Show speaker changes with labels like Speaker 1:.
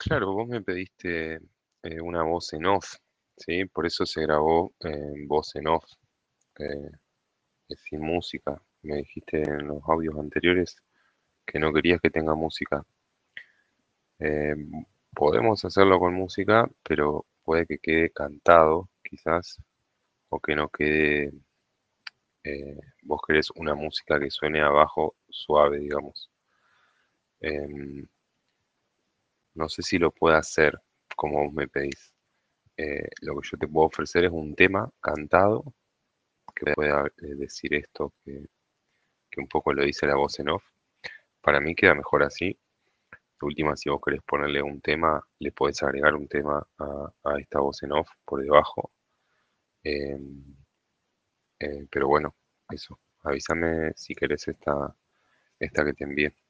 Speaker 1: Claro, vos me pediste una voz en off, ¿sí? Por eso se grabó en voz en off, eh, sin música. Me dijiste en los audios anteriores que no querías que tenga música. Eh, Podemos hacerlo con música, pero puede que quede cantado, quizás, o que no quede. Vos querés una música que suene abajo suave, digamos. Em, no sé si lo puedo hacer como vos me pedís. Lo que yo te puedo ofrecer es un tema cantado que pueda decir esto que un poco lo dice la voz en off. Para mí queda mejor así. De última, si vos querés ponerle un tema, le podés agregar un tema a esta voz en off por debajo. Em, pero bueno, eso. Avísame si querés esta que te envié.